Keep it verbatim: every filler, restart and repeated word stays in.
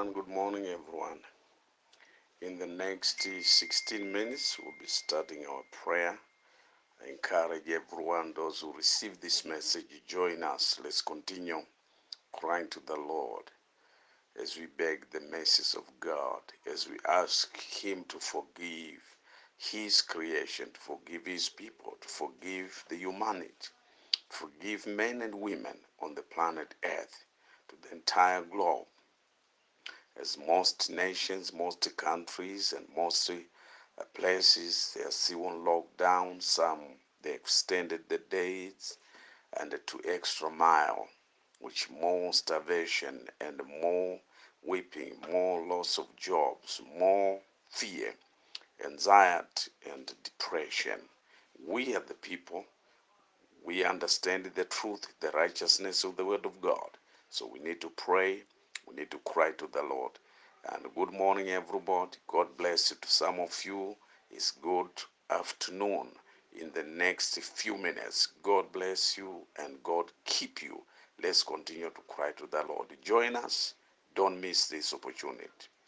everyone. Good morning, everyone. In the next sixteen minutes, we'll be starting our prayer. I encourage everyone, those who receive this message, join us. Let's continue crying to the Lord as we beg the mercies of God, as we ask Him to forgive His creation, to forgive His people, to forgive the humanity, to forgive men and women on the planet Earth, to the entire globe. As most nations, most countries, and most uh, places, they are still on lockdown. Some, they extended the dates and to extra mile, which more starvation and more weeping, more loss of jobs, more fear, anxiety, and depression. We are the people. We understand the truth, the righteousness of the Word of God. So we need to pray. We need to cry to the Lord. And good morning, everybody. God bless you. To some of you, it's good afternoon. In the next few minutes, God bless you and God keep you. Let's continue to cry to the Lord. Join us. Don't miss this opportunity.